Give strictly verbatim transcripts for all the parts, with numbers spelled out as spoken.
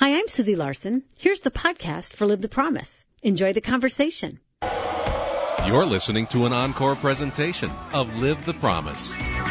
Hi, I'm Susie Larson. Here's the podcast for Live the Promise. Enjoy the conversation. You're listening to an encore presentation of Live the Promise.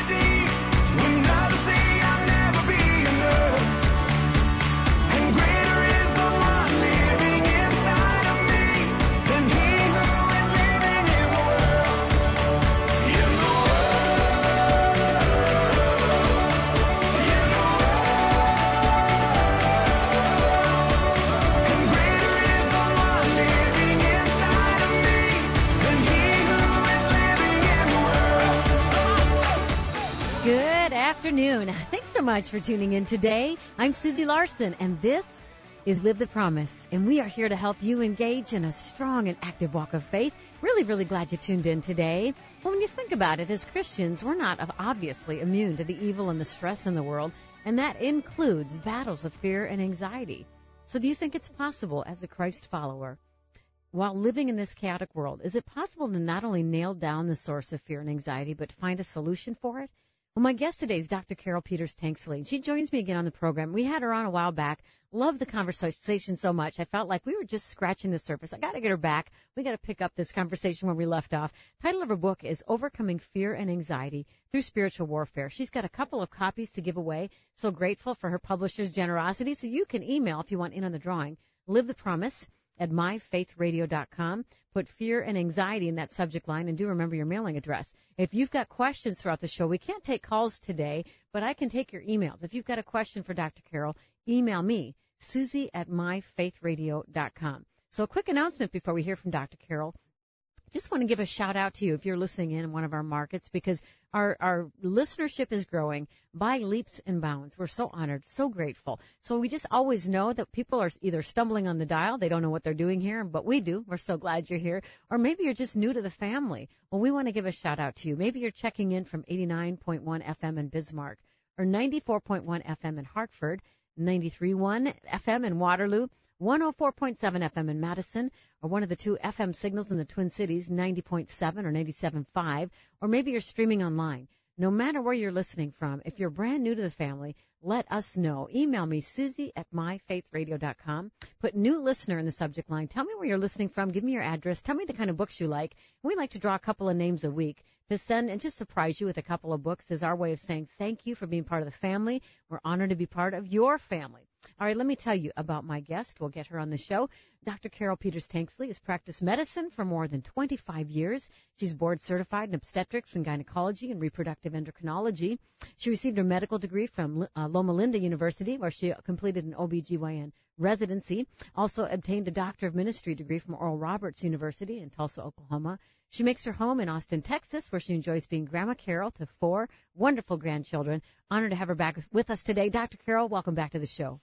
Afternoon. Thanks so much for tuning in today. I'm Susie Larson, and this is Live the Promise, and we are here to help you engage in a strong and active walk of faith. Really, really glad you tuned in today. Well, when you think about it, as Christians, we're not obviously immune to the evil and the stress in the world, and that includes battles with fear and anxiety. So do you think it's possible as a Christ follower, while living in this chaotic world, is it possible to not only nail down the source of fear and anxiety, but find a solution for it? Well, my guest today is Doctor Carol Peters Tanksley. She joins me again on the program. We had her on a while back. Loved the conversation so much. I felt like we were just scratching the surface. I got to get her back. We got to pick up this conversation where we left off. Title of her book is Overcoming Fear and Anxiety Through Spiritual Warfare. She's got a couple of copies to give away. So grateful for her publisher's generosity. So you can email if you want in on the drawing. Live the Promise at my faith radio dot com. Put fear and anxiety in that subject line, and do remember your mailing address. If you've got questions throughout the show, we can't take calls today, but I can take your emails. If you've got a question for Doctor Carol, email me, Susie at my faith radio dot com. So a quick announcement before we hear from Doctor Carol. Just want to give a shout out to you if you're listening in one of our markets, because our, our listenership is growing by leaps and bounds. We're so honored, so grateful. So we just always know that people are either stumbling on the dial, they don't know what they're doing here, but we do. We're so glad you're here. Or maybe you're just new to the family. Well, we want to give a shout out to you. Maybe you're checking in from eighty-nine point one F M in Bismarck, or ninety-four point one F M in Hartford, ninety-three point one F M in Waterloo, one oh four point seven F M in Madison, or one of the two F M signals in the Twin Cities, ninety point seven or ninety-seven point five, or maybe you're streaming online. No matter where you're listening from, if you're brand new to the family, let us know. Email me, Susie at my faith radio dot com. Put new listener in the subject line. Tell me where you're listening from. Give me your address. Tell me the kind of books you like. We like to draw a couple of names a week to send and just surprise you with a couple of books as our way of saying thank you for being part of the family. We're honored to be part of your family. All right, let me tell you about my guest. We'll get her on the show. Doctor Carol Peters Tanksley has practiced medicine for more than twenty-five years. She's board certified in obstetrics and gynecology and reproductive endocrinology. She received her medical degree from uh, Loma Linda University, where she completed an O B G Y N residency. Also obtained a Doctor of Ministry degree from Oral Roberts University in Tulsa, Oklahoma. She makes her home in Austin, Texas, where she enjoys being Grandma Carol to four wonderful grandchildren. Honored to have her back with us today. Doctor Carol, welcome back to the show.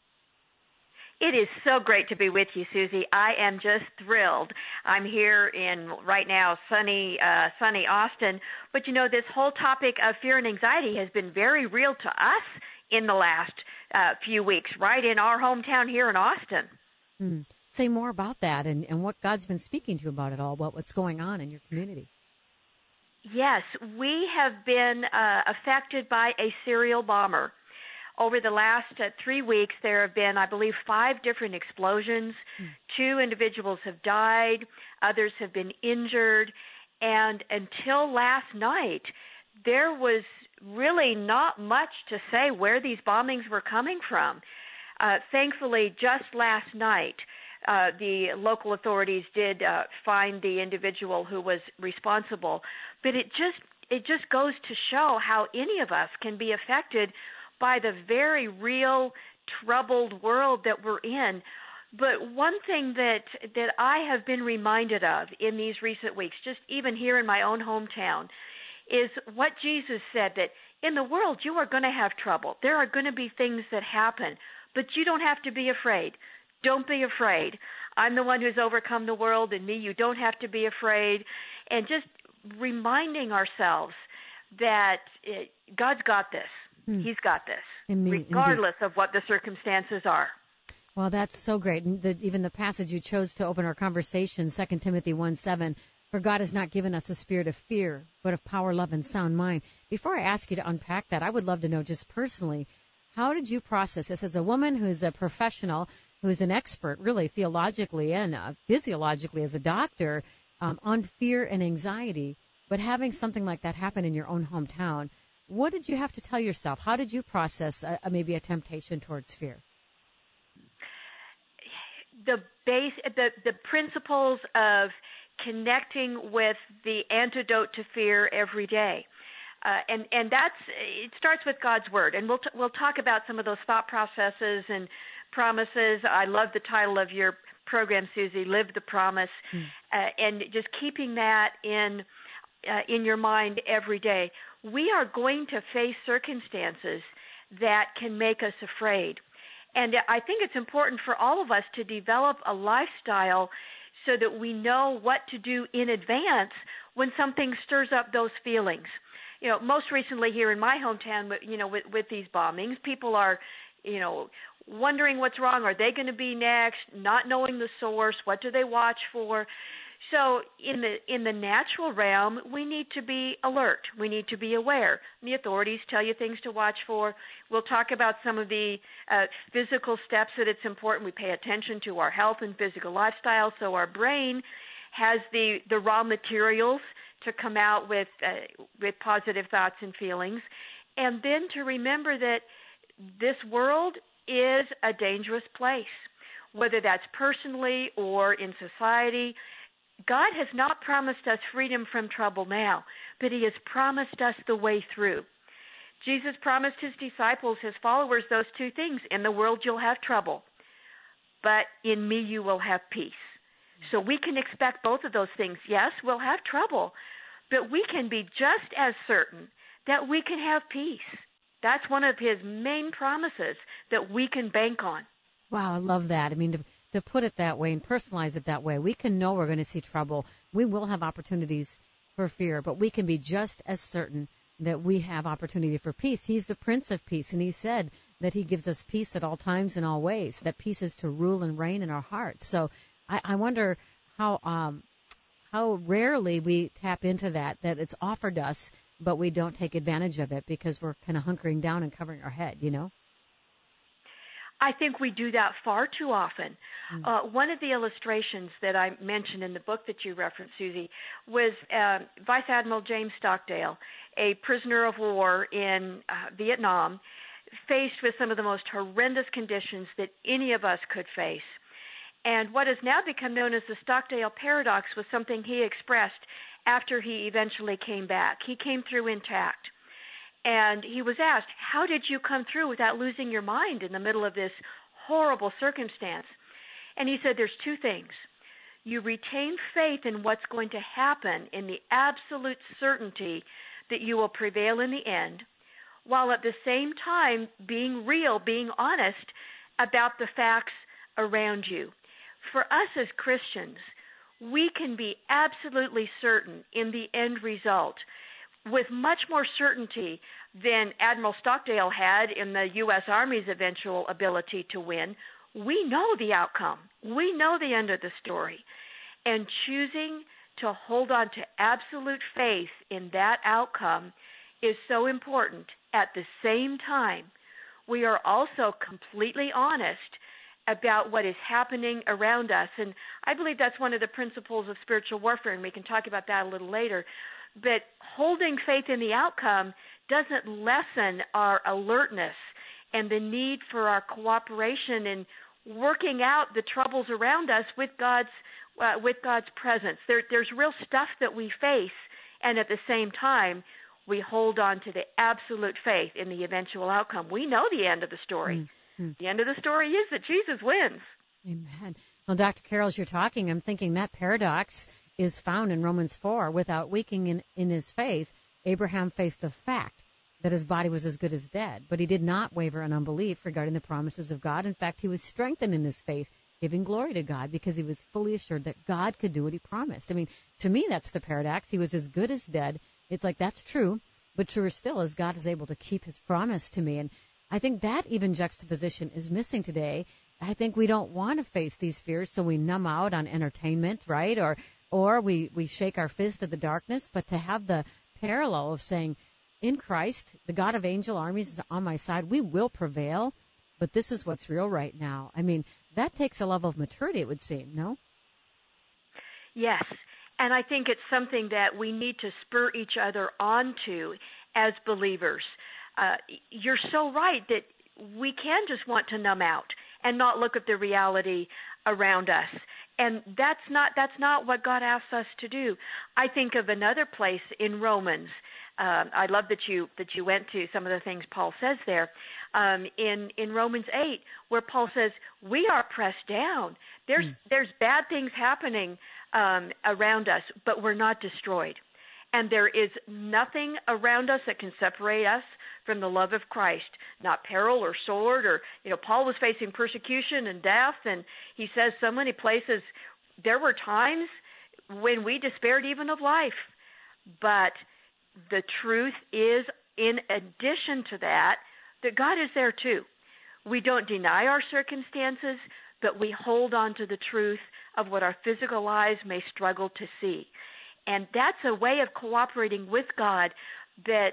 It is so great to be with you, Susie. I am just thrilled. I'm here in, right now, sunny uh, sunny Austin. But, you know, this whole topic of fear and anxiety has been very real to us in the last uh, few weeks, right in our hometown here in Austin. Hmm. Say more about that and, and what God's been speaking to you about it all, about what's going on in your community. Yes, we have been uh, affected by a serial bomber. Over the last uh, three weeks, there have been, I believe, five different explosions. Mm. Two individuals have died. Others have been injured. And until last night, there was really not much to say where these bombings were coming from. Uh, thankfully, just last night, uh, the local authorities did uh, find the individual who was responsible. But it just it just goes to show how any of us can be affected by the very real troubled world that we're in. But one thing that that I have been reminded of in these recent weeks, just even here in my own hometown, is what Jesus said, that in the world you are going to have trouble. There are going to be things that happen, but you don't have to be afraid. Don't be afraid. I'm the one who's overcome the world, and me, you don't have to be afraid. And just reminding ourselves that it, God's got this. Hmm. He's got this, indeed, regardless indeed. of what the circumstances are. Well, that's so great. And the, even the passage you chose to open our conversation, Second Timothy one seven, for God has not given us a spirit of fear, but of power, love, and sound mind. Before I ask you to unpack that, I would love to know just personally, How did you process this as a woman who's a professional, who's an expert, really, theologically and uh, physiologically as a doctor, um, on fear and anxiety, but having something like that happen in your own hometown? What did you have to tell yourself? How did you process a, a, maybe a temptation towards fear? The base, the, the principles of connecting with the antidote to fear every day. Uh, and, and that's, it starts with God's Word. And we'll, t- we'll talk about some of those thought processes and promises. I love the title of your program, Susie, Live the Promise. Mm. Uh, and just keeping that in, uh, in your mind every day. We are going to face circumstances that can make us afraid. And I think it's important for all of us to develop a lifestyle so that we know what to do in advance when something stirs up those feelings. You know, most recently here in my hometown, you know, with, with these bombings, people are, you know, wondering what's wrong. Are they going to be next? Not knowing the source. What do they watch for? So in the in the natural realm, we need to be alert. We need to be aware. The authorities tell you things to watch for. We'll talk about some of the uh, physical steps that it's important we pay attention to our health and physical lifestyle, so our brain has the, the raw materials to come out with uh, with positive thoughts and feelings, and then to remember that this world is a dangerous place, whether that's personally or in society. God has not promised us freedom from trouble now, but he has promised us the way through. Jesus promised his disciples, his followers, those two things. In the world you'll have trouble, but in me you will have peace. So we can expect both of those things. Yes, we'll have trouble, but we can be just as certain that we can have peace. That's one of his main promises that we can bank on. Wow, I love that. I mean, to, to put it that way and personalize it that way, we can know we're going to see trouble. We will have opportunities for fear, but we can be just as certain that we have opportunity for peace. He's the Prince of Peace, and he said that he gives us peace at all times and all ways, that peace is to rule and reign in our hearts. So I, I wonder how um, how rarely we tap into that, that it's offered us, but we don't take advantage of it because we're kind of hunkering down and covering our head, you know? I think we do that far too often. Mm. Uh, one of the illustrations that I mentioned in the book that you referenced, Susie, was uh, Vice Admiral James Stockdale, a prisoner of war in uh, Vietnam, faced with some of the most horrendous conditions that any of us could face. And what has now become known as the Stockdale Paradox was something he expressed after he eventually came back. He came through intact. And he was asked, how did you come through without losing your mind in the middle of this horrible circumstance? And he said there's two things. You retain faith in what's going to happen in the absolute certainty that you will prevail in the end, while at the same time being real, being honest about the facts around you. For us as Christians, we can be absolutely certain in the end result with much more certainty than Admiral Stockdale had in the U S Army's eventual ability to win. We know the outcome. We know the end of the story. And choosing to hold on to absolute faith in that outcome is so important. At the same time, we are also completely honest about what is happening around us. And I believe that's one of the principles of spiritual warfare, and we can talk about that a little later. But holding faith in the outcome doesn't lessen our alertness and the need for our cooperation in working out the troubles around us with God's uh, with God's presence. There, there's real stuff that we face, and at the same time, we hold on to the absolute faith in the eventual outcome. We know the end of the story. Mm-hmm. The end of the story is that Jesus wins. Amen. Well, Doctor Carroll, as you're talking, I'm thinking that paradox is found in Romans four. Without weakening in, in his faith, Abraham faced the fact that his body was as good as dead, but he did not waver in unbelief regarding the promises of God. In fact, he was strengthened in his faith, giving glory to God because he was fully assured that God could do what he promised. I mean, to me, that's the paradox. He was as good as dead. It's like, that's true, but truer still is God is able to keep his promise to me. And I think that even juxtaposition is missing today. I think we don't want to face these fears, so we numb out on entertainment, right? Or or we, we shake our fist at the darkness, but to have the parallel of saying, in Christ, the God of angel armies is on my side. We will prevail, but this is what's real right now. I mean, that takes a level of maturity, it would seem, no? Yes, and I think it's something that we need to spur each other on to as believers. Uh, you're so right that we can just want to numb out and not look at the reality around us. And that's not that's not what God asks us to do. I think of another place in Romans. Uh, I love that you that you went to some of the things Paul says there um, in in Romans eight, where Paul says we are pressed down. There's mm. there's bad things happening um, around us, but we're not destroyed. And there is nothing around us that can separate us from the love of Christ, not peril or sword or, you know, Paul was facing persecution and death, and he says so many places there were times when we despaired even of life. But the truth is, in addition to that, that God is there too. We don't deny our circumstances, but we hold on to the truth of what our physical eyes may struggle to see. And that's a way of cooperating with God that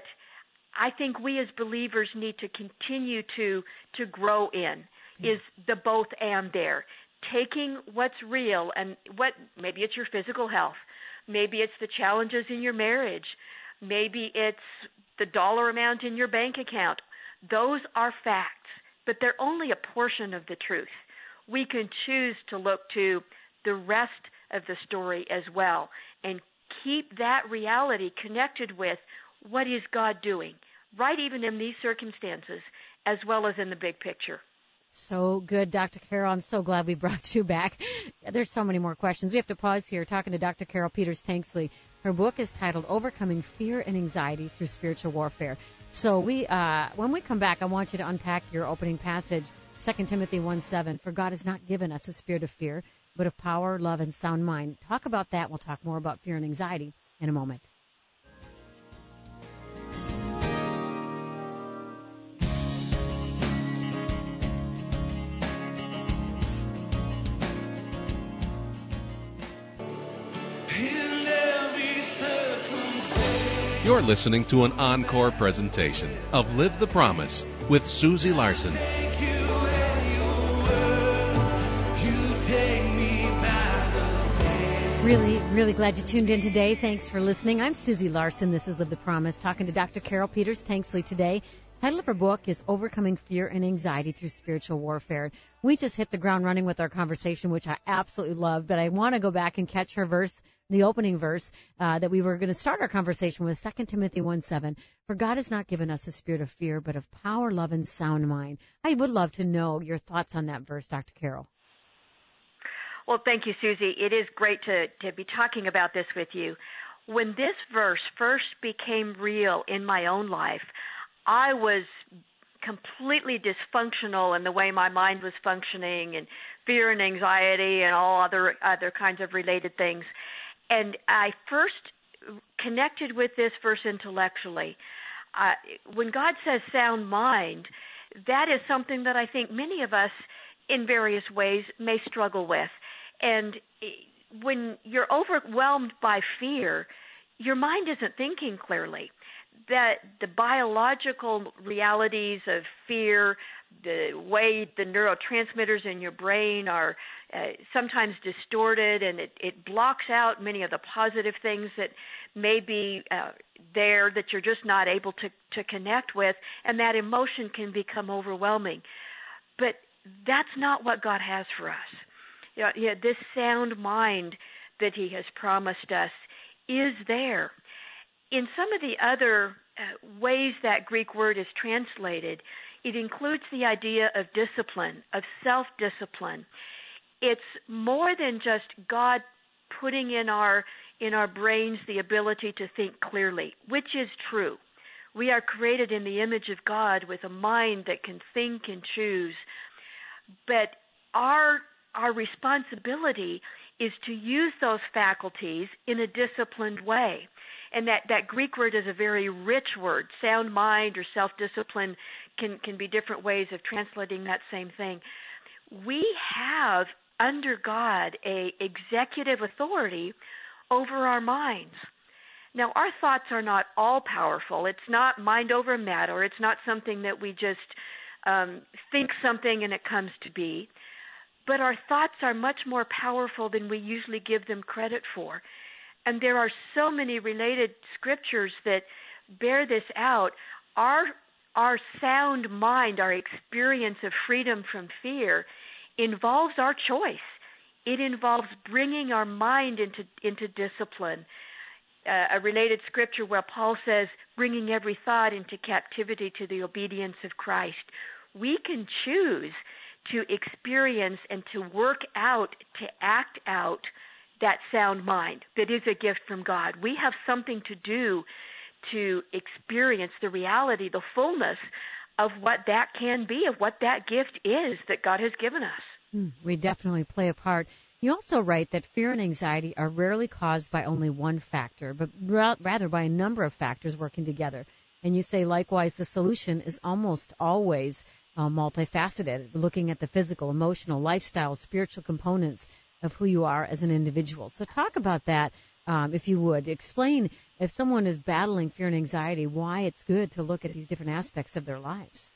I think we as believers need to continue to to grow in, is the both and there. Taking what's real and what, maybe it's your physical health, maybe it's the challenges in your marriage, maybe it's the dollar amount in your bank account. Those are facts, but they're only a portion of the truth. We can choose to look to the rest of the story as well and keep that reality connected with what is God doing, right, even in these circumstances, as well as in the big picture. So good, Doctor Carol. I'm so glad we brought you back. There's so many more questions. We have to pause here talking to Doctor Carol Peters-Tanksley. Her book is titled Overcoming Fear and Anxiety Through Spiritual Warfare. So we, uh, when we come back, I want you to unpack your opening passage, Second Timothy one seven. For God has not given us a spirit of fear, but of power, love, and sound mind. Talk about that. We'll talk more about fear and anxiety in a moment. You're listening to an encore presentation of Live the Promise with Susie Larson. Really, really glad you tuned in today. Thanks for listening. I'm Susie Larson. This is Live the Promise, talking to Doctor Carol Peters-Tanksley today. Title of her book is Overcoming Fear and Anxiety Through Spiritual Warfare. We just hit the ground running with our conversation, which I absolutely love, but I want to go back and catch her verse, the opening verse uh, that we were going to start our conversation with, Second Timothy one seven. For God has not given us a spirit of fear, but of power, love, and sound mind. I would love to know your thoughts on that verse, Doctor Carol. Well, thank you, Susie. It is great to, to be talking about this with you. When this verse first became real in my own life, I was completely dysfunctional in the way my mind was functioning, and fear and anxiety and all other other kinds of related things. And I first connected with this verse intellectually. Uh, when God says sound mind, that is something that I think many of us in various ways may struggle with. And when you're overwhelmed by fear, your mind isn't thinking clearly. That the biological realities of fear, the way the neurotransmitters in your brain are uh, sometimes distorted, and it, it blocks out many of the positive things that may be uh, there that you're just not able to, to connect with, and that emotion can become overwhelming. But that's not what God has for us. You know, yeah, this sound mind that He has promised us is there. In some of the other uh, ways that Greek word is translated, it includes the idea of discipline, of self-discipline. It's more than just God putting in our in our brains the ability to think clearly, which is true. We are created in the image of God with a mind that can think and choose. But our our responsibility is to use those faculties in a disciplined way. And that, that Greek word is a very rich word. Sound mind or self-discipline can, can be different ways of translating that same thing. We have, under God, a executive authority over our minds. Now, our thoughts are not all powerful. It's not mind over matter. It's not something that we just um, think something and it comes to be. But our thoughts are much more powerful than we usually give them credit for. And there are so many related scriptures that bear this out. Our our sound mind, our experience of freedom from fear, involves our choice. It involves bringing our mind into into discipline. Uh, a related scripture where Paul says, bringing every thought into captivity to the obedience of Christ. We can choose to experience and to work out, to act out that sound mind that is a gift from God. We have something to do to experience the reality, the fullness of what that can be, of what that gift is that God has given us. Mm, we definitely play a part. You also write that fear and anxiety are rarely caused by only one factor, but ra- rather by a number of factors working together. And you say, likewise, the solution is almost always uh, multifaceted, looking at the physical, emotional, lifestyle, spiritual components of who you are as an individual. So talk about that, um, if you would. Explain, if someone is battling fear and anxiety, why it's good to look at these different aspects of their lives.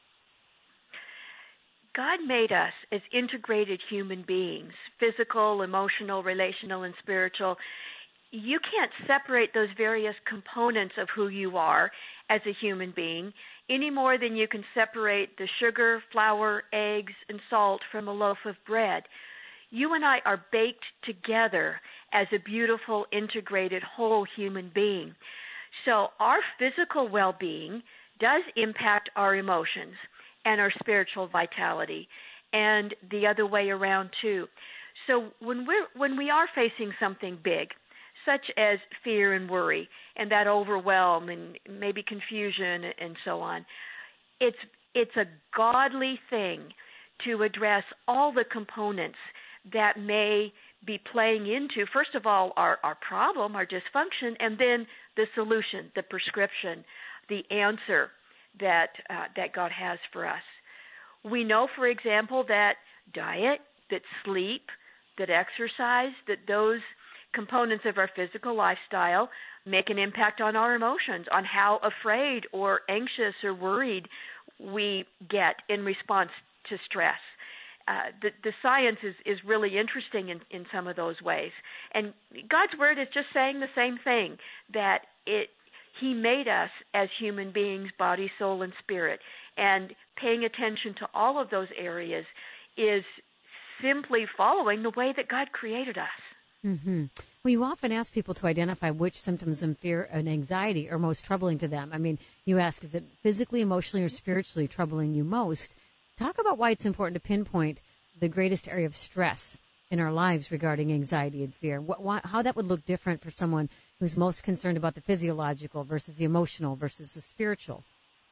God made us as integrated human beings, physical, emotional, relational, and spiritual. You can't separate those various components of who you are as a human being any more than you can separate the sugar, flour, eggs, and salt from a loaf of bread. You and I are baked together as a beautiful, integrated, whole human being. So our physical well-being does impact our emotions and our spiritual vitality, and the other way around too. So when we're when we are facing something big, such as fear and worry, and that overwhelm and maybe confusion and so on, it's it's a godly thing to address all the components that may be playing into, first of all, our, our problem, our dysfunction, and then the solution, the prescription, the answer that uh, that God has for us. We know, for example, that diet, that sleep, that exercise, that those components of our physical lifestyle make an impact on our emotions, on how afraid or anxious or worried we get in response to stress. Uh, the, the science is, is really interesting in, in some of those ways. And God's Word is just saying the same thing, that it He made us as human beings, body, soul, and spirit. And paying attention to all of those areas is simply following the way that God created us. Mm-hmm. Well, you often ask people to identify which symptoms of fear and anxiety are most troubling to them. I mean, you ask, is it physically, emotionally, or spiritually troubling you most? Talk about why it's important to pinpoint the greatest area of stress in our lives regarding anxiety and fear. What, why, how that would look different for someone who's most concerned about the physiological versus the emotional versus the spiritual.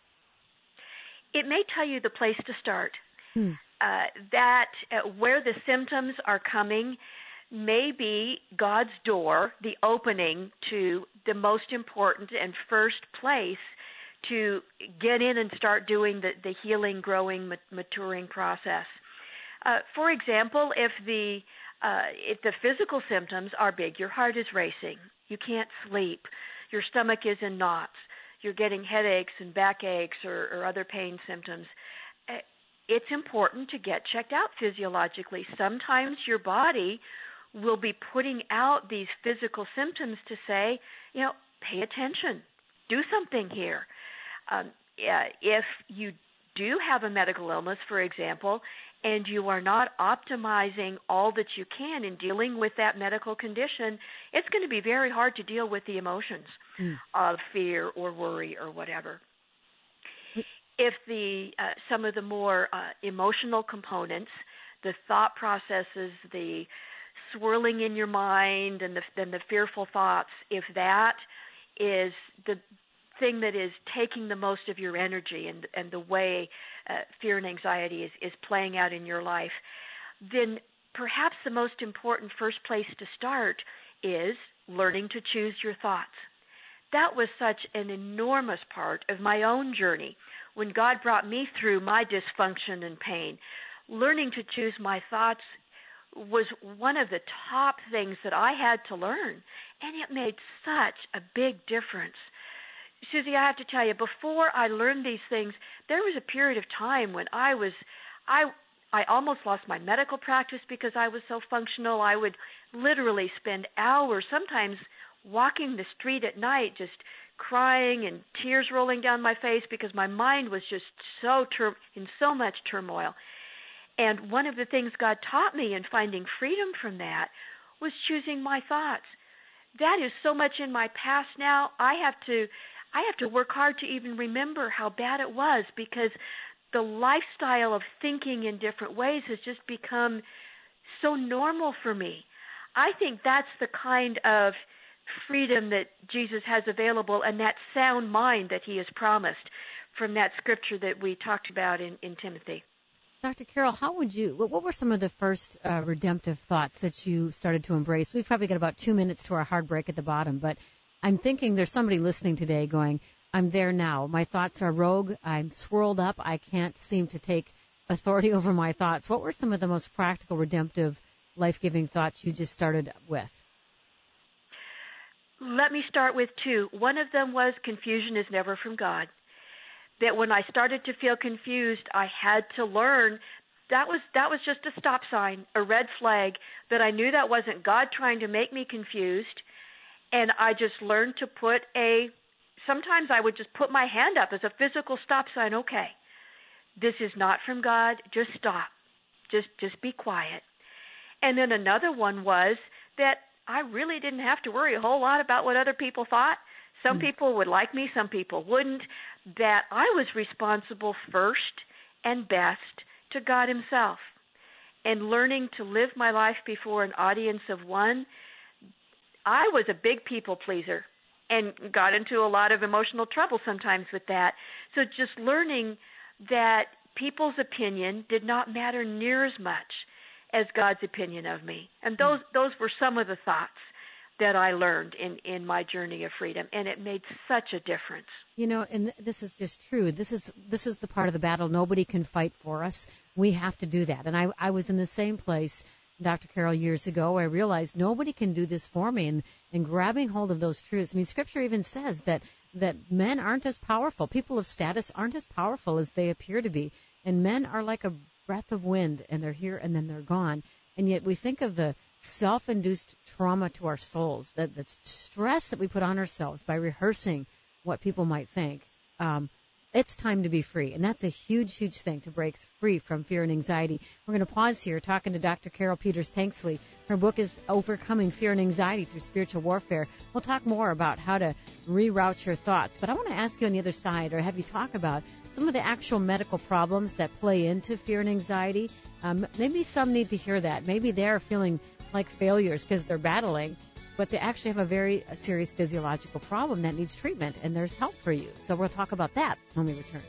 It may tell you the place to start. Hmm. Uh, that uh, where the symptoms are coming may be God's door, the opening to the most important and first place to get in and start doing the, the healing, growing, maturing process. Uh, for example, if the uh, if the physical symptoms are big, your heart is racing, you can't sleep, your stomach is in knots, you're getting headaches and backaches or, or other pain symptoms, uh, it's important to get checked out physiologically. Sometimes your body will be putting out these physical symptoms to say, you know, pay attention, do something here. Um, uh, if you do have a medical illness, for example, and you are not optimizing all that you can in dealing with that medical condition, it's going to be very hard to deal with the emotions mm. of fear or worry or whatever. If the uh, some of the more uh, emotional components, the thought processes, the swirling in your mind and the, and the fearful thoughts, if that is the thing that is taking the most of your energy and, and the way uh, fear and anxiety is, is playing out in your life, then perhaps the most important first place to start is learning to choose your thoughts. That was such an enormous part of my own journey when God brought me through my dysfunction and pain. Learning to choose my thoughts was one of the top things that I had to learn, and it made such a big difference. Susie, I have to tell you, before I learned these things, there was a period of time when I was, I, I almost lost my medical practice because I was so functional. I would literally spend hours, sometimes walking the street at night, just crying and tears rolling down my face because my mind was just so tur- in so much turmoil. And one of the things God taught me in finding freedom from that was choosing my thoughts. That is so much in my past now. I have to I have to work hard to even remember how bad it was, because the lifestyle of thinking in different ways has just become so normal for me. I think that's the kind of freedom that Jesus has available, and that sound mind that he has promised from that scripture that we talked about in, in Timothy. Doctor Carol, how would you, what were some of the first uh, redemptive thoughts that you started to embrace? We've probably got about two minutes to our hard break at the bottom, but I'm thinking there's somebody listening today going, I'm there now. My thoughts are rogue. I'm swirled up. I can't seem to take authority over my thoughts. What were some of the most practical, redemptive, life-giving thoughts you just started with? Let me start with two. One of them was confusion is never from God. That when I started to feel confused, I had to learn that was that was just a stop sign, a red flag, that I knew that wasn't God trying to make me confused. And I just learned to put a, sometimes I would just put my hand up as a physical stop sign. Okay, this is not from God. Just stop. Just just be quiet. And then another one was that I really didn't have to worry a whole lot about what other people thought. Some mm. people would like me, some people wouldn't. That I was responsible first and best to God himself. And learning to live my life before an audience of one, I was a big people pleaser and got into a lot of emotional trouble sometimes with that. So just learning that people's opinion did not matter near as much as God's opinion of me. And those those were some of the thoughts that I learned in, in my journey of freedom, and it made such a difference. You know, and this is just true. This is this is the part of the battle nobody can fight for us. We have to do that. And I, I was in the same place, Doctor Carol, years ago, where I realized nobody can do this for me, and, and grabbing hold of those truths. I mean, Scripture even says that, that men aren't as powerful. People of status aren't as powerful as they appear to be, and men are like a breath of wind, and they're here and then they're gone. And yet we think of the self-induced trauma to our souls, that, that stress that we put on ourselves by rehearsing what people might think. Um, it's time to be free, and that's a huge, huge thing, to break free from fear and anxiety. We're going to pause here talking to Doctor Carol Peters-Tanksley. Her book is Overcoming Fear and Anxiety Through Spiritual Warfare. We'll talk more about how to reroute your thoughts, but I want to ask you on the other side, or have you talk about some of the actual medical problems that play into fear and anxiety. Um, maybe some need to hear that. Maybe they're feeling like failures because they're battling, but they actually have a very a serious physiological problem that needs treatment, and there's help for you. So we'll talk about that when we return.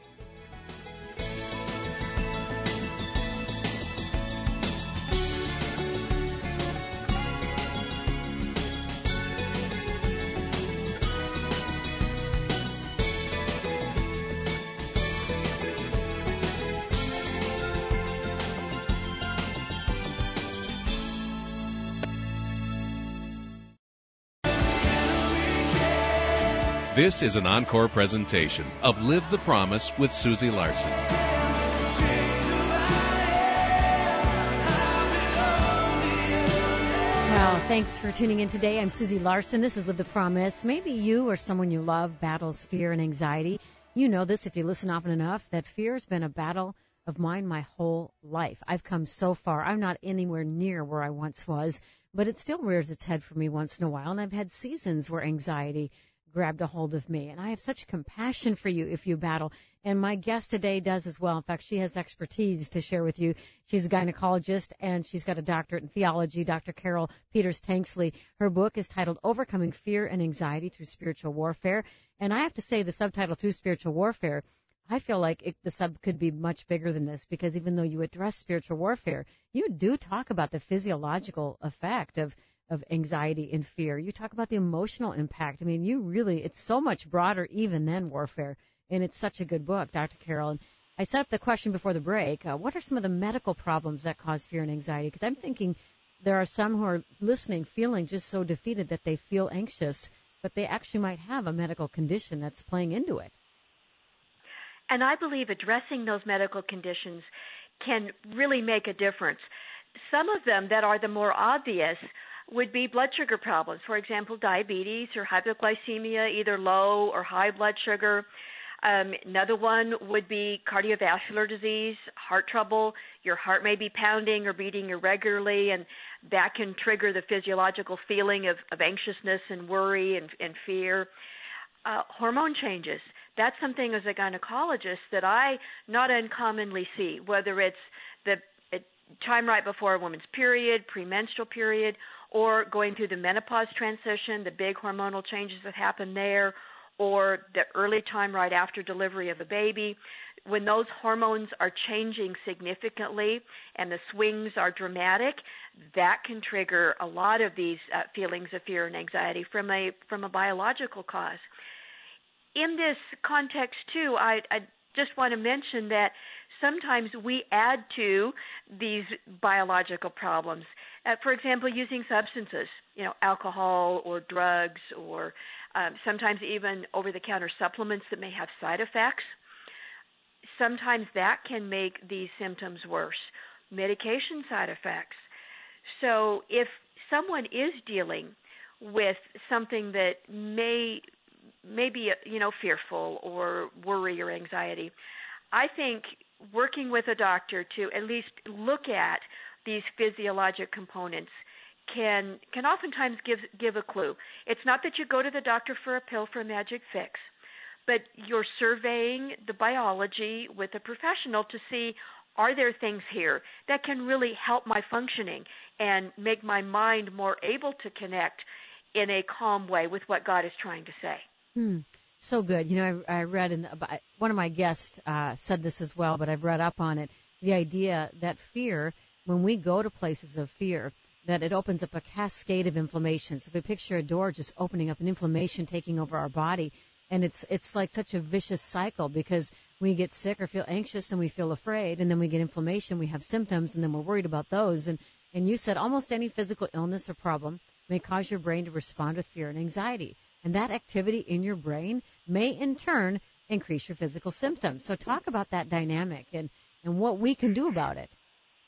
This is an encore presentation of Live the Promise with Susie Larson. Well, thanks for tuning in today. I'm Susie Larson. This is Live the Promise. Maybe you or someone you love battles fear and anxiety. You know this if you listen often enough, that fear has been a battle of mine my whole life. I've come so far. I'm not anywhere near where I once was, but it still rears its head for me once in a while, and I've had seasons where anxiety grabbed a hold of me. And I have such compassion for you if you battle. And my guest today does as well. In fact, she has expertise to share with you. She's a gynecologist, and she's got a doctorate in theology, Doctor Carol Peters-Tanksley. Her book is titled Overcoming Fear and Anxiety Through Spiritual Warfare. And I have to say, the subtitle, Through Spiritual Warfare, I feel like it, the sub could be much bigger than this, because even though you address spiritual warfare, you do talk about the physiological effect of of anxiety and fear. You talk about the emotional impact. I mean, you really, it's so much broader even than warfare, and it's such a good book, Doctor Carol. And I set up the question before the break. Uh, what are some of the medical problems that cause fear and anxiety? Because I'm thinking there are some who are listening feeling just so defeated that they feel anxious, but they actually might have a medical condition that's playing into it. And I believe addressing those medical conditions can really make a difference. Some of them that are the more obvious would be blood sugar problems. For example, diabetes or hypoglycemia, either low or high blood sugar. Um, another one would be cardiovascular disease, heart trouble. Your heart may be pounding or beating irregularly, and that can trigger the physiological feeling of, of anxiousness and worry and, and fear. Uh, hormone changes. That's something as a gynecologist that I not uncommonly see, whether it's the time right before a woman's period, premenstrual period, or going through the menopause transition, the big hormonal changes that happen there, or the early time right after delivery of a baby. When those hormones are changing significantly and the swings are dramatic, that can trigger a lot of these uh, feelings of fear and anxiety from a from a biological cause. In this context, too, I, I just want to mention that sometimes we add to these biological problems. Uh, for example, using substances, you know, alcohol or drugs, or um, sometimes even over-the-counter supplements that may have side effects. Sometimes that can make these symptoms worse. Medication side effects. So if someone is dealing with something that may may be, you know, fearful or worry or anxiety, I think working with a doctor to at least look at these physiologic components can can oftentimes give give a clue. It's not that you go to the doctor for a pill for a magic fix, but you're surveying the biology with a professional to see, are there things here that can really help my functioning and make my mind more able to connect in a calm way with what God is trying to say. Hmm. So good. You know, I, I read, in the, one of my guests uh, said this as well, but I've read up on it, the idea that fear, when we go to places of fear, that it opens up a cascade of inflammation. So if we picture a door just opening up, an inflammation taking over our body, and it's it's like such a vicious cycle, because we get sick or feel anxious and we feel afraid, and then we get inflammation, we have symptoms, and then we're worried about those. And, and you said almost any physical illness or problem may cause your brain to respond with fear and anxiety. And that activity in your brain may, in turn, increase your physical symptoms. So talk about that dynamic and, and what we can do about it.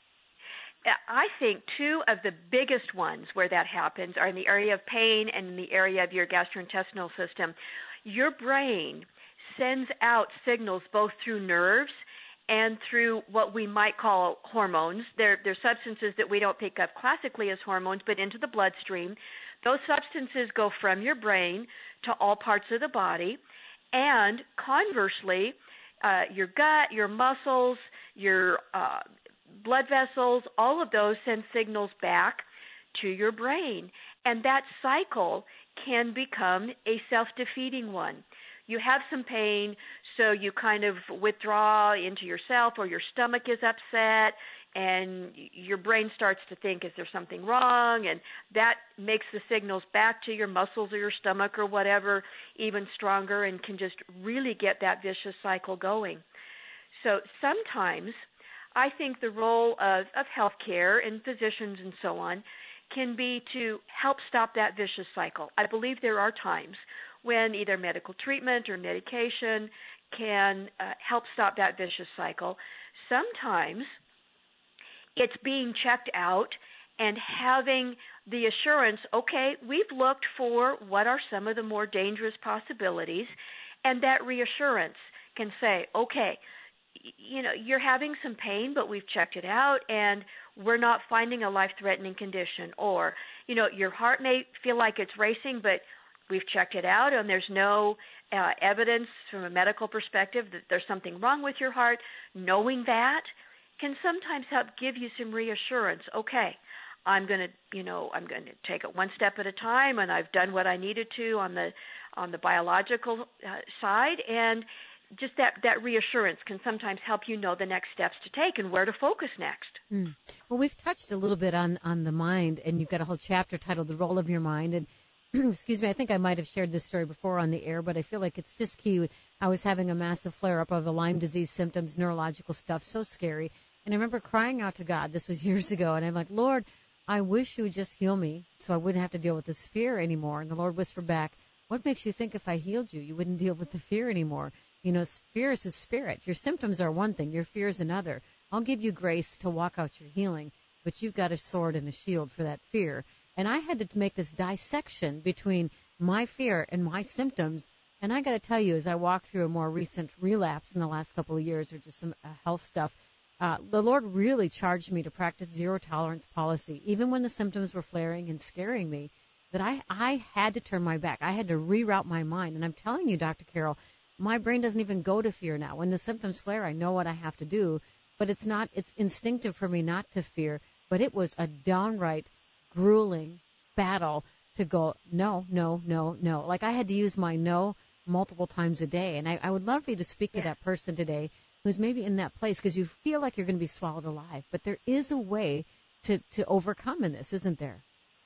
I think two of the biggest ones where that happens are in the area of pain and in the area of your gastrointestinal system. Your brain sends out signals both through nerves and through what we might call hormones. They're, they're substances that we don't pick up classically as hormones, but into the bloodstream. Those substances go from your brain to all parts of the body, and conversely, uh, your gut, your muscles, your uh, blood vessels, all of those send signals back to your brain, and that cycle can become a self-defeating one. You have some pain, so you kind of withdraw into yourself, or your stomach is upset, and your brain starts to think, is there something wrong? And that makes the signals back to your muscles or your stomach or whatever even stronger, and can just really get that vicious cycle going. So sometimes I think the role of, of healthcare and physicians and so on can be to help stop that vicious cycle. I believe there are times when either medical treatment or medication can uh, help stop that vicious cycle. Sometimes it's being checked out and having the assurance, okay, we've looked for what are some of the more dangerous possibilities, and that reassurance can say, okay, you know, you're having some pain, but we've checked it out, and we're not finding a life-threatening condition. Or, you know, your heart may feel like it's racing, but we've checked it out, and there's no uh, evidence from a medical perspective that there's something wrong with your heart. Knowing that can sometimes help give you some reassurance. Okay, I'm going to, you know, I'm going to take it one step at a time, and I've done what I needed to on the on the biological uh, side, and just that, that reassurance can sometimes help you know the next steps to take and where to focus next. Mm. Well, we've touched a little bit on, on the mind, and you've got a whole chapter titled The Role of Your Mind. And excuse me, I think I might have shared this story before on the air, but I feel like it's just key. I was having a massive flare-up of the Lyme disease symptoms, neurological stuff, so scary. And I remember crying out to God. This was years ago. And I'm like, Lord, I wish you would just heal me so I wouldn't have to deal with this fear anymore. And the Lord whispered back, what makes you think if I healed you, you wouldn't deal with the fear anymore? You know, fear is a spirit. Your symptoms are one thing. Your fear is another. I'll give you grace to walk out your healing, but you've got a sword and a shield for that fear. And I had to make this dissection between my fear and my symptoms. And I got to tell you, as I walked through a more recent relapse in the last couple of years or just some uh, health stuff, uh, the Lord really charged me to practice zero tolerance policy, even when the symptoms were flaring and scaring me, that I, I had to turn my back. I had to reroute my mind. And I'm telling you, Doctor Carol, my brain doesn't even go to fear now. When the symptoms flare, I know what I have to do. But it's not, it's instinctive for me not to fear. But it was a downright grueling battle to go, no, no, no, no. Like I had to use my no multiple times a day. And I, I would love for you to speak to yeah. that person today who's maybe in that place because you feel like you're going to be swallowed alive. But there is a way to, to overcome in this, isn't there?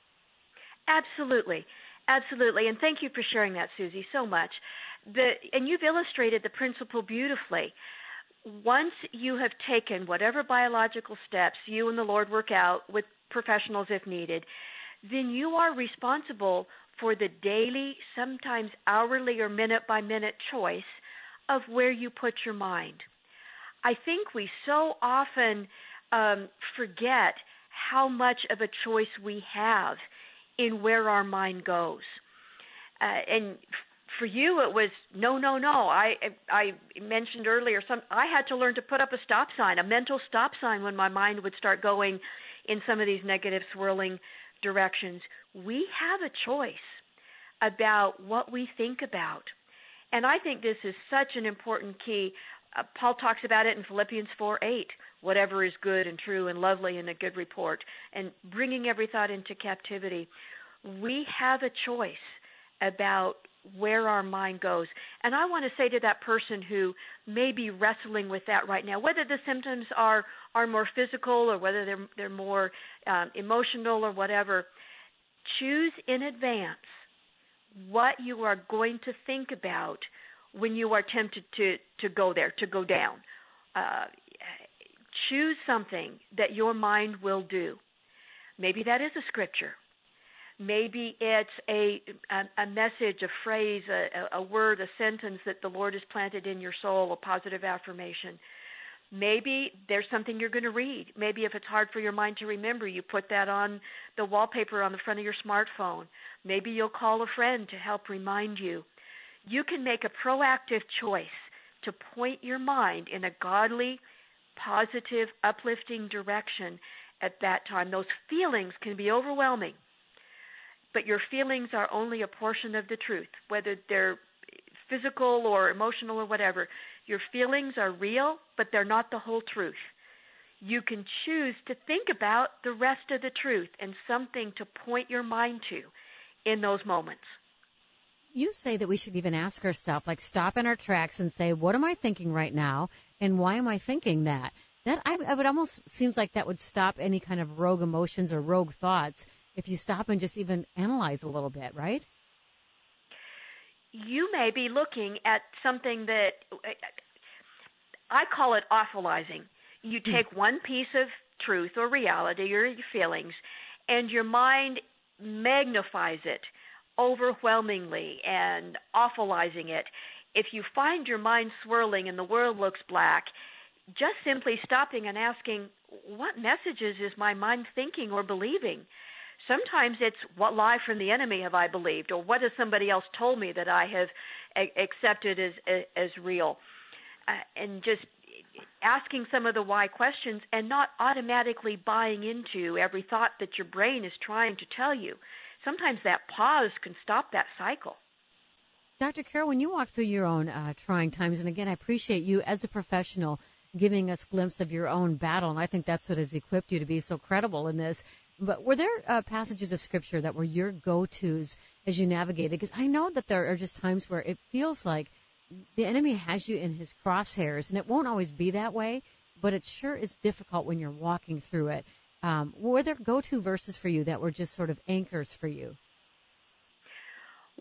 Absolutely. Absolutely. And thank you for sharing that, Susie, so much. The, and you've illustrated the principle beautifully. Once you have taken whatever biological steps you and the Lord work out with professionals if needed, then you are responsible for the daily, sometimes hourly or minute-by-minute choice of where you put your mind. I think we so often um, forget how much of a choice we have in where our mind goes. Uh, and for you, it was no, no, no. I I mentioned earlier, some I had to learn to put up a stop sign, a mental stop sign when my mind would start going in some of these negative, swirling directions. We have a choice about what we think about. And I think this is such an important key. Uh, Paul talks about it in Philippians four eight, whatever is good and true and lovely and a good report, and bringing every thought into captivity. We have a choice about where our mind goes. And I want to say to that person who may be wrestling with that right now, whether the symptoms are, are more physical or whether they're, they're more um, emotional or whatever, choose in advance what you are going to think about when you are tempted to, to go there, to go down. Uh, choose something that your mind will do. Maybe that is a scripture. Maybe it's a, a, a message, a phrase, a, a word, a sentence that the Lord has planted in your soul, a positive affirmation. Maybe there's something you're going to read. Maybe if it's hard for your mind to remember, you put that on the wallpaper on the front of your smartphone. Maybe you'll call a friend to help remind you. You can make a proactive choice to point your mind in a godly, positive, uplifting direction at that time. Those feelings can be overwhelming, but your feelings are only a portion of the truth, whether they're physical or emotional or whatever. Your feelings are real, but they're not the whole truth. You can choose to think about the rest of the truth and something to point your mind to in those moments. You say that we should even ask ourselves, like stop in our tracks and say, what am I thinking right now, and why am I thinking that? That I, I would almost seems like that would stop any kind of rogue emotions or rogue thoughts if you stop and just even analyze a little bit, right? You may be looking at something that I call it awfulizing. You take mm. one piece of truth or reality or your feelings, and your mind magnifies it overwhelmingly and awfulizing it. If you find your mind swirling and the world looks black, just simply stopping and asking, what messages is my mind thinking or believing? Sometimes it's, what lie from the enemy have I believed, or what has somebody else told me that I have a- accepted as, as real? Uh, and just asking some of the why questions and not automatically buying into every thought that your brain is trying to tell you. Sometimes that pause can stop that cycle. Doctor Carol, when you walk through your own uh, trying times, and again, I appreciate you as a professional giving us a glimpse of your own battle, and I think that's what has equipped you to be so credible in this. But were there uh, passages of Scripture that were your go-tos as you navigated? Because I know that there are just times where it feels like the enemy has you in his crosshairs, and it won't always be that way, but it sure is difficult when you're walking through it. Um, were there go-to verses for you that were just sort of anchors for you?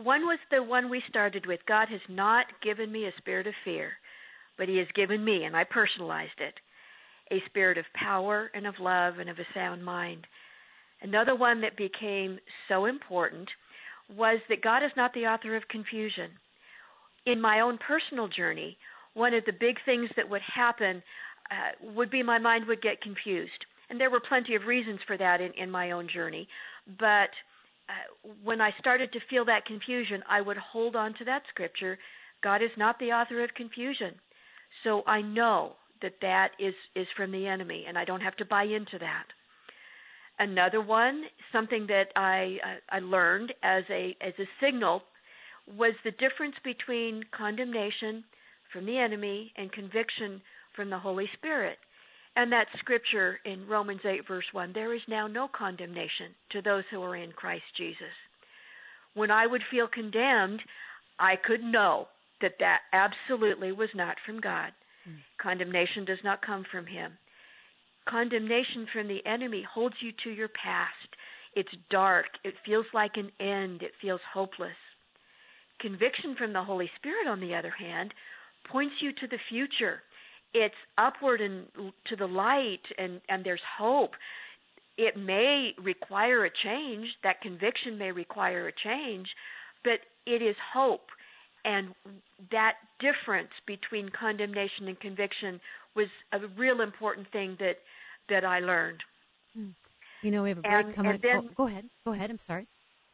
One was the one we started with. God has not given me a spirit of fear, but he has given me, and I personalized it, a spirit of power and of love and of a sound mind. Another one that became so important was that God is not the author of confusion. In my own personal journey, one of the big things that would happen uh, would be my mind would get confused. And there were plenty of reasons for that in, in my own journey. But uh, when I started to feel that confusion, I would hold on to that scripture. God is not the author of confusion. So I know that that is, is from the enemy, and I don't have to buy into that. Another one, something that I uh, I learned as a as a signal, was the difference between condemnation from the enemy and conviction from the Holy Spirit. And that scripture in Romans eight, verse one, there is now no condemnation to those who are in Christ Jesus. When I would feel condemned, I could know that that absolutely was not from God. Mm. Condemnation does not come from him. Condemnation from the enemy holds you to your past. It's dark. It feels like an end. It feels hopeless. Conviction from the Holy Spirit, on the other hand, points you to the future. It's upward and to the light, and, and there's hope. It may require a change. That conviction may require a change, but it is hope. And that difference between condemnation and conviction was a real important thing that that I learned. You know, we have a break and, coming. and then, oh, go ahead. Go ahead. I'm sorry.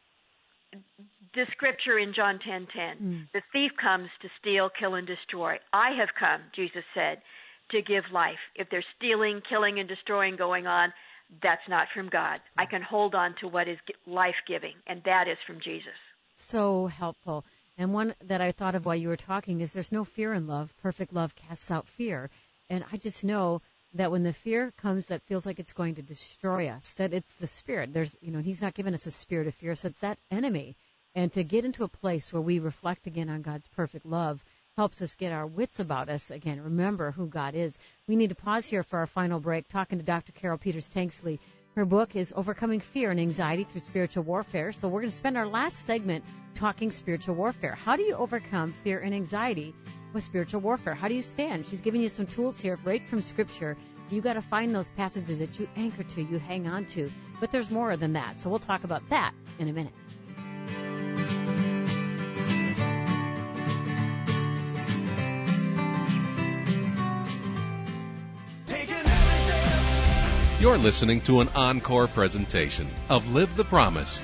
The scripture in John ten ten, mm. the thief comes to steal, kill, and destroy. I have come, Jesus said, to give life. If there's stealing, killing, and destroying going on, that's not from God. I can hold on to what is life-giving, and that is from Jesus. So helpful. And one that I thought of while you were talking is there's no fear in love. Perfect love casts out fear. And I just know that when the fear comes that feels like it's going to destroy us, that it's the spirit. There's, you know, he's not given us a spirit of fear, so it's that enemy. And to get into a place where we reflect again on God's perfect love helps us get our wits about us again, remember who God is. We need to pause here for our final break, talking to Doctor Carol Peters-Tanksley. Her book is Overcoming Fear and Anxiety Through Spiritual Warfare. So we're going to spend our last segment talking spiritual warfare. How do you overcome fear and anxiety with spiritual warfare? How do you stand? She's giving you some tools here right from Scripture. You got to find those passages that you anchor to, you hang on to. But there's more than that. So we'll talk about that in a minute. You're listening to an encore presentation of Live the Promise.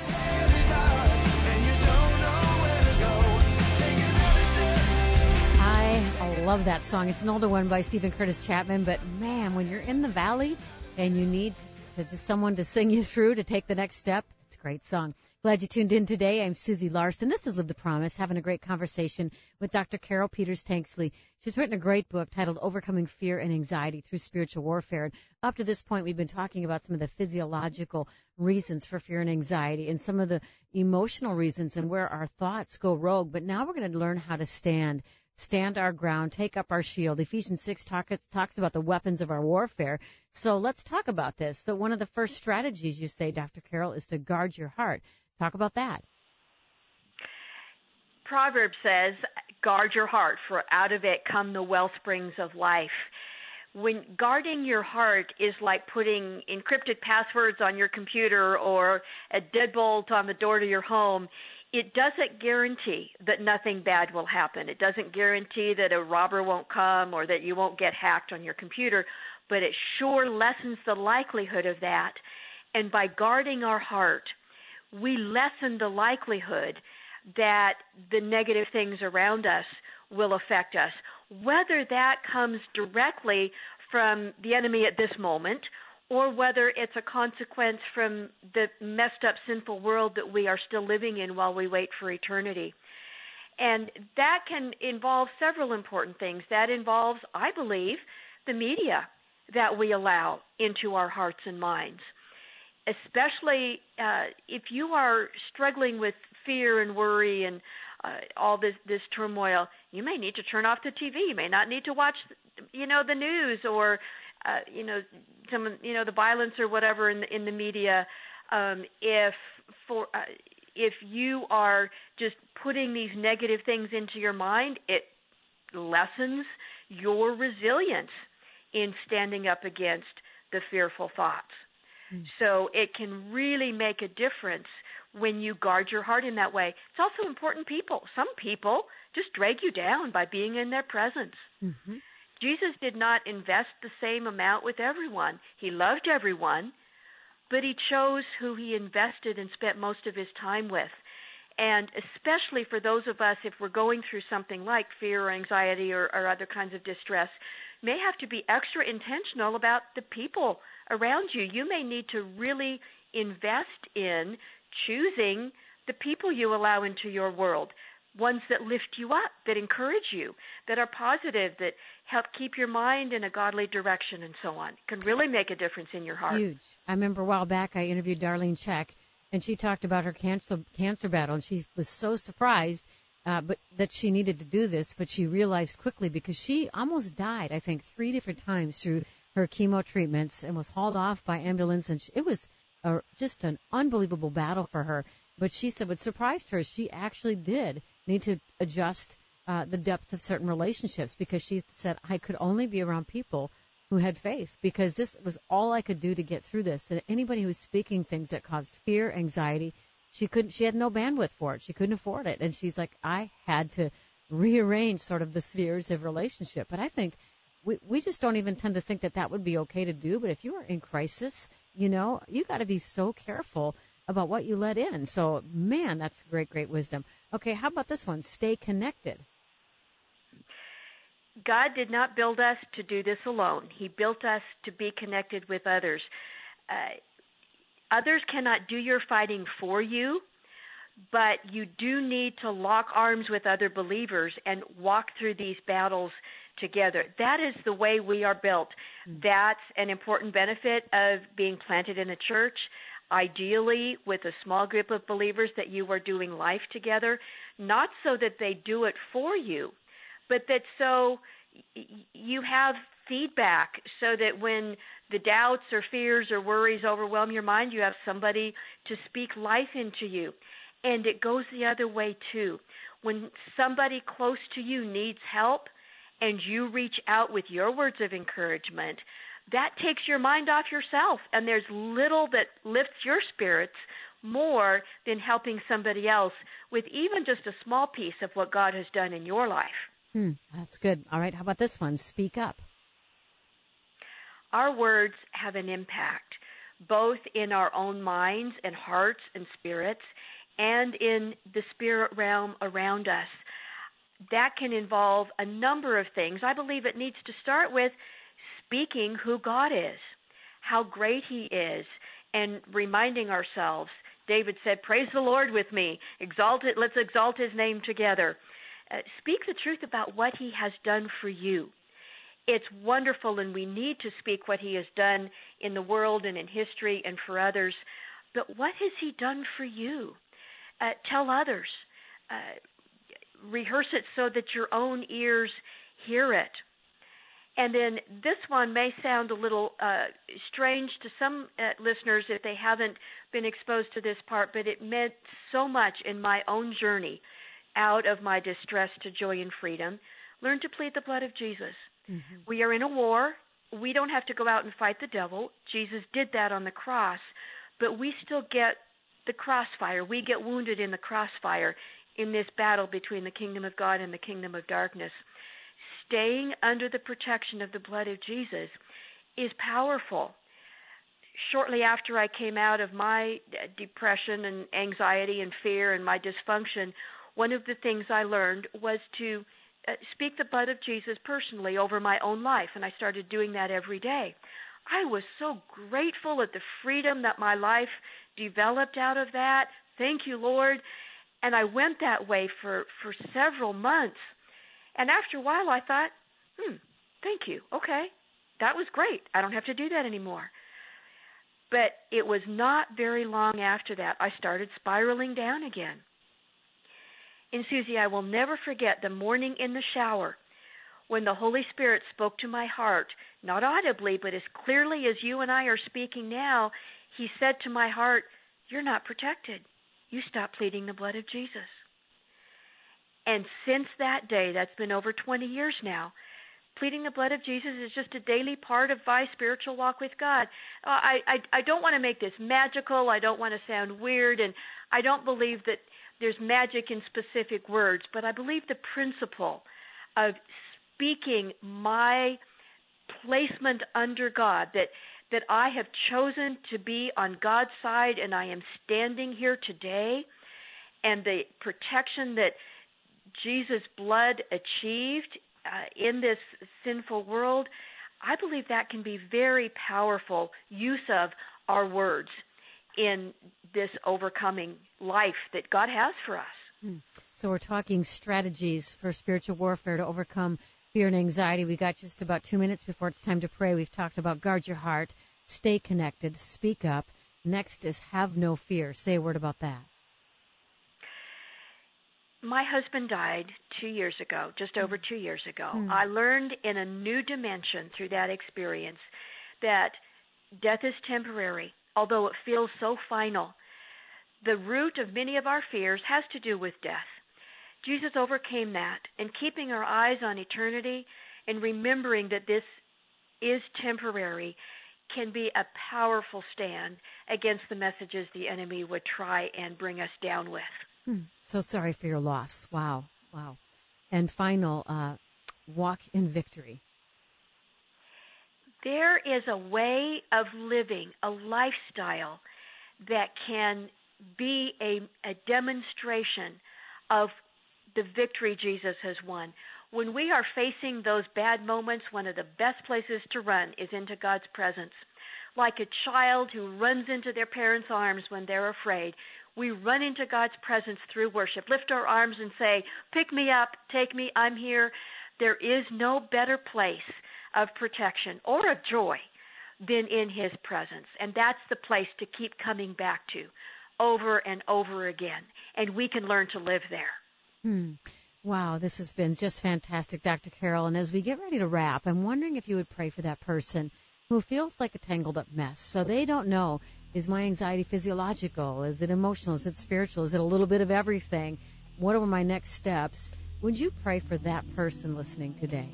I love that song. It's an older one by Stephen Curtis Chapman, but man, when you're in the valley and you need to just someone to sing you through to take the next step, it's a great song. Glad you tuned in today. I'm Susie Larson. This is Live the Promise, having a great conversation with Doctor Carol Peters-Tanksley. She's written a great book titled Overcoming Fear and Anxiety Through Spiritual Warfare. And up to this point, we've been talking about some of the physiological reasons for fear and anxiety and some of the emotional reasons and where our thoughts go rogue. But now we're going to learn how to stand, stand our ground, take up our shield. Ephesians six talk, talks about the weapons of our warfare. So let's talk about this. So one of the first strategies, you say, Doctor Carol, is to guard your heart. Talk about that. Proverbs says, guard your heart, for out of it come the well springs of life. When guarding your heart is like putting encrypted passwords on your computer or a deadbolt on the door to your home, it doesn't guarantee that nothing bad will happen. It doesn't guarantee that a robber won't come or that you won't get hacked on your computer, but it sure lessens the likelihood of that. And by guarding our heart, we lessen the likelihood that the negative things around us will affect us, whether that comes directly from the enemy at this moment or whether it's a consequence from the messed up, sinful world that we are still living in while we wait for eternity. And that can involve several important things. That involves, I believe, the media that we allow into our hearts and minds. Especially uh, if you are struggling with fear and worry and uh, all this, this turmoil, you may need to turn off the T V. You may not need to watch, you know, the news or, uh, you know, some, you know, the violence or whatever in the, in the media. Um, if for uh, if you are just putting these negative things into your mind, it lessens your resilience in standing up against the fearful thoughts. Mm. So it can really make a difference when you guard your heart in that way. It's also important people. Some people just drag you down by being in their presence. Mm-hmm. Jesus did not invest the same amount with everyone. He loved everyone, but he chose who he invested and spent most of his time with. And especially for those of us, if we're going through something like fear or anxiety or, or other kinds of distress, may have to be extra intentional about the people around you. You may need to really invest in choosing the people you allow into your world, ones that lift you up, that encourage you, that are positive, that help keep your mind in a godly direction, and so on. It can really make a difference in your heart. Huge. I remember a while back I interviewed Darlene Check, and she talked about her cancer cancer battle, and she was so surprised uh, but that she needed to do this, but she realized quickly because she almost died, I think, three different times through her chemo treatments and was hauled off by ambulance, and she, it was a, just an unbelievable battle for her. But she said what surprised her is she actually did need to adjust uh, the depth of certain relationships because she said, I could only be around people who had faith because this was all I could do to get through this. And anybody who was speaking things that caused fear, anxiety, she couldn't. She had no bandwidth for it. She couldn't afford it. And she's like, I had to rearrange sort of the spheres of relationship. But I think we, we just don't even tend to think that that would be okay to do. But if you are in crisis, you know, you got to be so careful about what you let in. So, man, that's great, great wisdom. Okay, how about this one? Stay connected. God did not build us to do this alone. He built us to be connected with others. Uh, others cannot do your fighting for you, but you do need to lock arms with other believers and walk through these battles together. That is the way we are built. Mm-hmm. That's an important benefit of being planted in a church, ideally with a small group of believers that you are doing life together, not so that they do it for you, but that so you have feedback so that when the doubts or fears or worries overwhelm your mind, you have somebody to speak life into you. And it goes the other way, too. When somebody close to you needs help and you reach out with your words of encouragement, that takes your mind off yourself, and there's little that lifts your spirits more than helping somebody else with even just a small piece of what God has done in your life. Hmm, that's good. All right, how about this one? Speak up. Our words have an impact, both in our own minds and hearts and spirits, and in the spirit realm around us. That can involve a number of things. I believe it needs to start with speaking who God is, how great he is, and reminding ourselves. David said, praise the Lord with me. Exalt it. Let's exalt his name together. Uh, speak the truth about what he has done for you. It's wonderful, and we need to speak what he has done in the world and in history and for others. But what has he done for you? Uh, tell others. Uh, rehearse it so that your own ears hear it. And then this one may sound a little uh, strange to some uh, listeners if they haven't been exposed to this part, but it meant so much in my own journey out of my distress to joy and freedom. Learn to plead the blood of Jesus. Mm-hmm. We are in a war. We don't have to go out and fight the devil. Jesus did that on the cross, but we still get the crossfire. We get wounded in the crossfire in this battle between the kingdom of God and the kingdom of darkness. Staying under the protection of the blood of Jesus is powerful. Shortly after I came out of my depression and anxiety and fear and my dysfunction, one of the things I learned was to uh, speak the blood of Jesus personally over my own life, and I started doing that every day. I was so grateful at the freedom that my life developed out of that. Thank you, Lord. And I went that way for, for several months. And after a while, I thought, hmm, thank you. Okay, that was great. I don't have to do that anymore. But it was not very long after that I started spiraling down again. And Susie, I will never forget the morning in the shower when the Holy Spirit spoke to my heart, not audibly, but as clearly as you and I are speaking now. He said to my heart, you're not protected. you stop pleading the blood of Jesus. And since that day, that's been over twenty years now, pleading the blood of Jesus is just a daily part of my spiritual walk with God. Uh, I, I, I don't want to make this magical. I don't want to sound weird, and I don't believe that there's magic in specific words, but I believe the principle of speaking my placement under God, that that I have chosen to be on God's side and I am standing here today, and the protection that Jesus' blood achieved uh, in this sinful world, I believe that can be very powerful use of our words in this overcoming life that God has for us. Hmm. So we're talking strategies for spiritual warfare to overcome fear and anxiety. We got just about two minutes before it's time to pray. We've talked about guard your heart, stay connected, speak up. Next is have no fear. Say a word about that. My husband died two years ago, just over two years ago. Mm. I learned in a new dimension through that experience that death is temporary, although it feels so final. The root of many of our fears has to do with death. Jesus overcame that, and keeping our eyes on eternity and remembering that this is temporary can be a powerful stand against the messages the enemy would try and bring us down with. Hmm. So sorry for your loss. Wow, wow. And final, uh, walk in victory. There is a way of living, a lifestyle that can be a, a demonstration of the victory Jesus has won. When we are facing those bad moments, one of the best places to run is into God's presence. Like a child who runs into their parents' arms when they're afraid, we run into God's presence through worship, lift our arms and say, pick me up, take me, I'm here. There is no better place of protection or of joy than in His presence. And that's the place to keep coming back to over and over again. And we can learn to live there. Hmm. Wow, this has been just fantastic, Doctor Carol. And as we get ready to wrap, I'm wondering if you would pray for that person who feels like a tangled up mess. So they don't know, is my anxiety physiological? Is it emotional? Is it spiritual? Is it a little bit of everything? What are my next steps? Would you pray for that person listening today?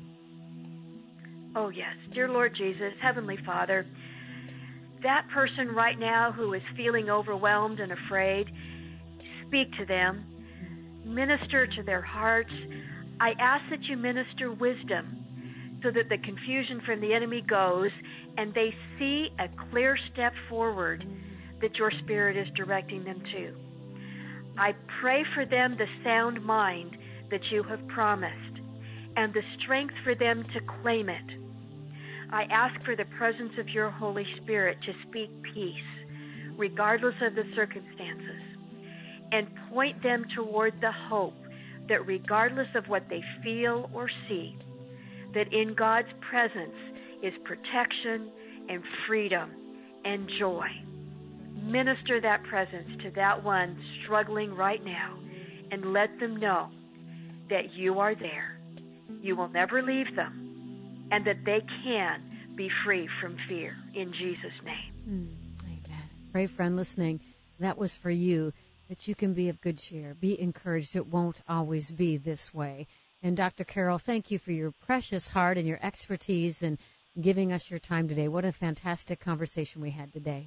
Oh, yes. Dear Lord Jesus, Heavenly Father, that person right now who is feeling overwhelmed and afraid, speak to them. Minister to their hearts. I ask that you minister wisdom so that the confusion from the enemy goes and they see a clear step forward that your Spirit is directing them to. I pray for them the sound mind that you have promised and the strength for them to claim it. I ask for the presence of your Holy Spirit to speak peace, regardless of the circumstances, and point them toward the hope that regardless of what they feel or see, that in God's presence is protection and freedom and joy. Minister that presence to that one struggling right now and let them know that you are there. You will never leave them and that they can be free from fear in Jesus' name. Mm, amen. Pray, friend listening, that was for you, that you can be of good cheer. Be encouraged. It won't always be this way. And Doctor Carol, thank you for your precious heart and your expertise and giving us your time today. What a fantastic conversation we had today.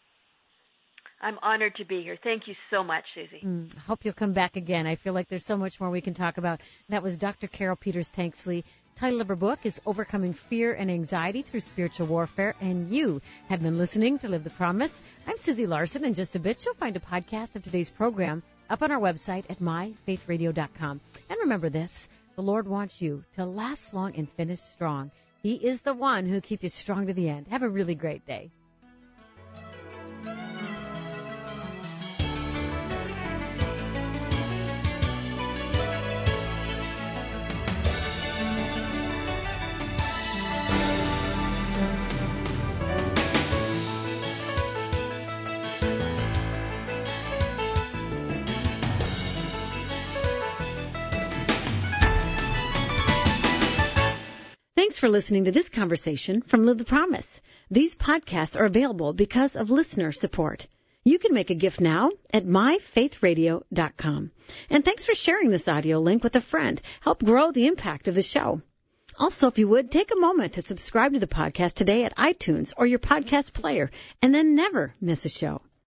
I'm honored to be here. Thank you so much, Susie. Mm, I hope you'll come back again. I feel like there's so much more we can talk about. That was Doctor Carol Peters-Tanksley. Title of her book is Overcoming Fear and Anxiety Through Spiritual Warfare. And you have been listening to Live the Promise. I'm Susie Larson. In just a bit, you'll find a podcast of today's program up on our website at my faith radio dot com. And remember this, the Lord wants you to last long and finish strong. He is the one who keeps you strong to the end. Have a really great day. Thanks for listening to this conversation from Live the Promise. These podcasts are available because of listener support. You can make a gift now at my faith radio dot com. And thanks for sharing this audio link with a friend. Help grow the impact of the show. Also, if you would, take a moment to subscribe to the podcast today at iTunes or your podcast player, and then never miss a show.